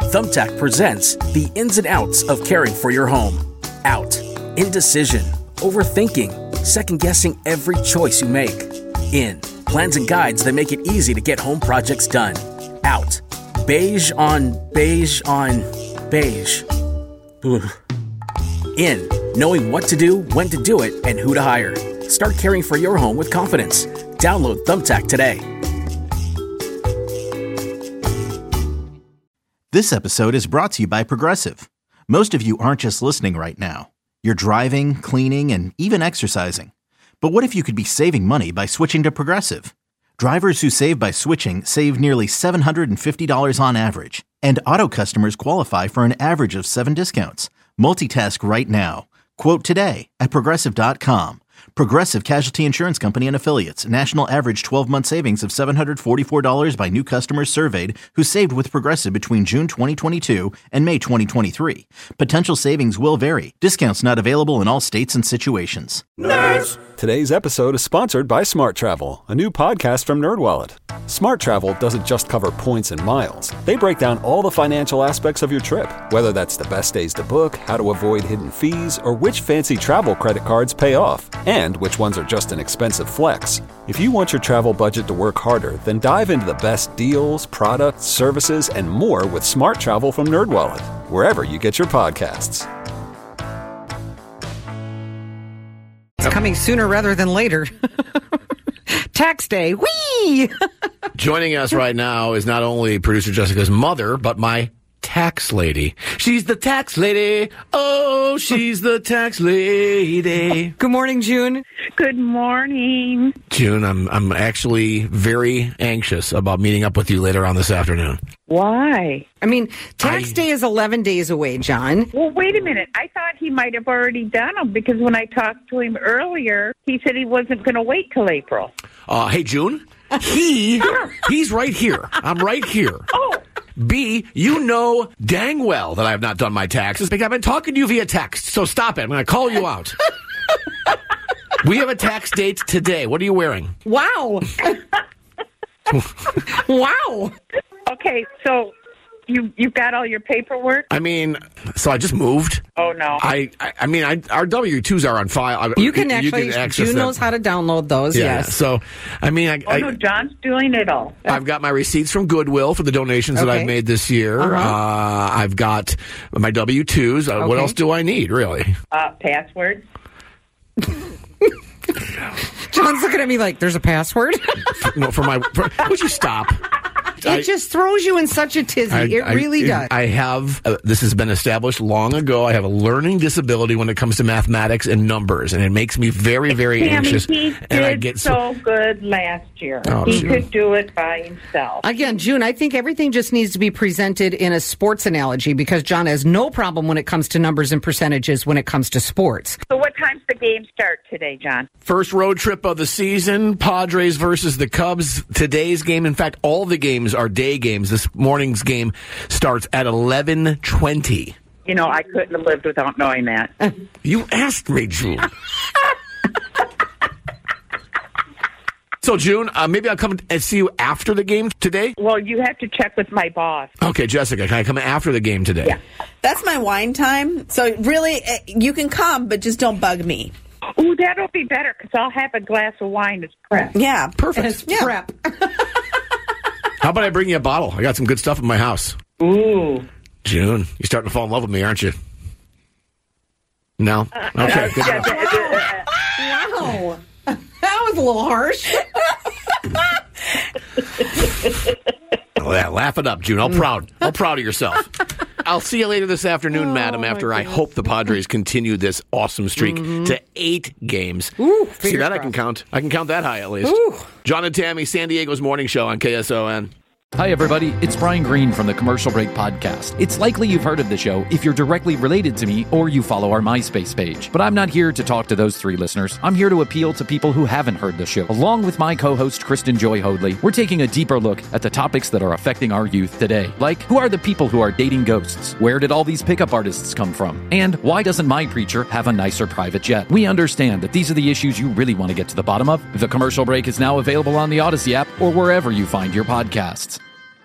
Thumbtack presents the ins and outs of caring for your home. Out. Indecision. Overthinking. Second-guessing every choice you make. In. Plans and guides that make it easy to get home projects done. Out. Beige on beige on beige. Ugh. In. Knowing what to do, when to do it, and who to hire. Start caring for your home with confidence. Download Thumbtack today. This episode is brought to you by Progressive. Most of you aren't just listening right now. You're driving, cleaning, and even exercising. But what if you could be saving money by switching to Progressive? Drivers who save by switching save nearly $750 on average. And auto customers qualify for an average of 7 discounts. Multitask right now. Quote today at Progressive.com. Progressive Casualty Insurance Company and Affiliates. National average 12-month savings of $744 by new customers surveyed who saved with Progressive between June 2022 and May 2023. Potential savings will vary. Discounts not available in all states and situations. Nerds! Today's episode is sponsored by Smart Travel, a new podcast from NerdWallet. Smart Travel doesn't just cover points and miles. They break down all the financial aspects of your trip, whether that's the best days to book, how to avoid hidden fees, or which fancy travel credit cards pay off, and which ones are just an expensive flex. If you want your travel budget to work harder, then dive into the best deals, products, services, and more with Smart Travel from NerdWallet, wherever you get your podcasts. It's coming sooner rather than later. Tax day. Whee! Joining us right now is not only producer Jessica's mother, but my tax lady. She's the tax lady. Oh, she's the tax lady. Good morning, June. Good morning. June, I'm actually very anxious about meeting up with you later on this afternoon. Why? I mean, tax day is 11 days away, John. Well, wait a minute. I thought he might have already done them because when I talked to him earlier, he said he wasn't going to wait till April. Hey, June, he's right here. I'm right here. Oh. B, you know dang well that I have not done my taxes because I've been talking to you via text. So stop it. I'm going to call you out. We have a tax date today. What are you wearing? Wow. Wow. Okay, so you got all your paperwork? I mean, so I just moved. Oh, no. I mean, our W-2s are on file. You can actually, June knows how to download those, yeah, yes. So, I mean, no, John's doing it all. I've got my receipts from Goodwill for the donations that I've made this year. Uh-huh. I've got my W-2s. What else do I need, really? Password. John's looking at me like, there's a password? No, would you stop? It just throws you in such a tizzy. It really does. I have, this has been established long ago, I have a learning disability when it comes to mathematics and numbers, and it makes me very, very anxious. He did so good last year. He could do it by himself. Again, June, I think everything just needs to be presented in a sports analogy because John has no problem when it comes to numbers and percentages when it comes to sports. So what time's the game start today, John? First road trip of the season, Padres versus the Cubs. Today's game, in fact, all the games are day games. This morning's game starts at 11:20. You know, I couldn't have lived without knowing that. You asked me, June. So, June, maybe I'll come and see you after the game today? Well, you have to check with my boss. Okay, Jessica, can I come after the game today? Yeah. That's my wine time. So, really, you can come, but just don't bug me. Ooh, that'll be better because I'll have a glass of wine as prep. Yeah. Perfect. As prep. How about I bring you a bottle? I got some good stuff in my house. Ooh. June, you're starting to fall in love with me, aren't you? No? Okay, good enough. Wow. That was a little harsh. Laugh it up, June. All proud of yourself. I'll see you later this afternoon, madam, after I hope the Padres continue this awesome streak to 8 games. Ooh, see that? I can count that high at least. Ooh. John and Tammy, San Diego's morning show on KSON. Hi, everybody. It's Brian Green from the Commercial Break Podcast. It's likely you've heard of the show if you're directly related to me or you follow our MySpace page. But I'm not here to talk to those 3 listeners. I'm here to appeal to people who haven't heard the show. Along with my co-host, Kristen Joy Hoadley, we're taking a deeper look at the topics that are affecting our youth today. Like, who are the people who are dating ghosts? Where did all these pickup artists come from? And why doesn't my preacher have a nicer private jet? We understand that these are the issues you really want to get to the bottom of. The Commercial Break is now available on the Odyssey app or wherever you find your podcasts.